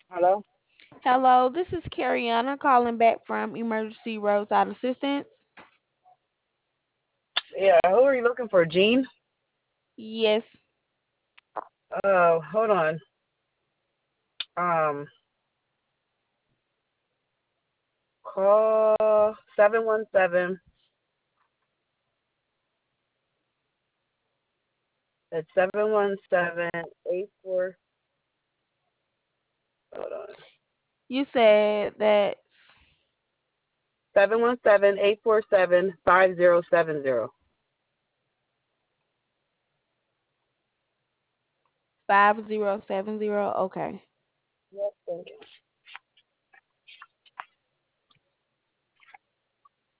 Hello? Hello, this is Cariana calling back from Emergency Roadside Assistance. Yeah, who are you looking for? Jean? Yes, Hold on. Um, call 717. It's 717-84. Hold on. you said that 717-847-5070. 5070. Okay. Yep, thank you.